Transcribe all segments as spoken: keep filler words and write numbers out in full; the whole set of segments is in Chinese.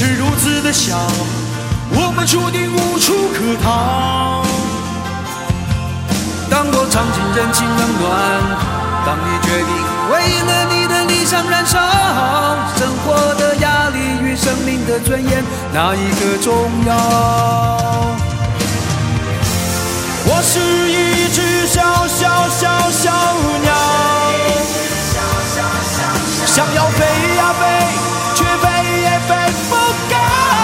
是如此的小，我们注定无处可逃。当我尝尽人情冷暖，当你决定为了你的理想燃烧，生活的压力与生命的尊严，哪一个重要？我是一只小小小小鸟，想要飞呀飞，却飞也飞不高。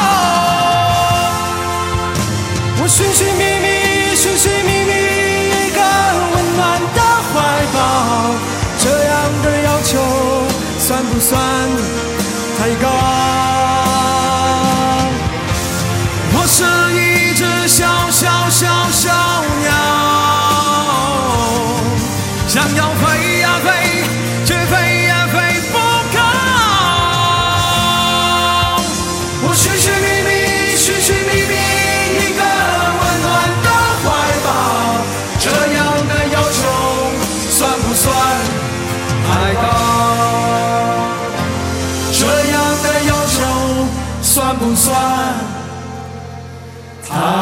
我寻寻觅觅，寻寻觅觅一个温暖的怀抱，这样的要求算不算太高？我是一只小小小小鸟，想要飞呀飞，却飞呀飞不高。我寻寻觅觅，寻寻觅觅一个温暖的怀抱，这样的要求算不算太高？这样的要求算不算太高？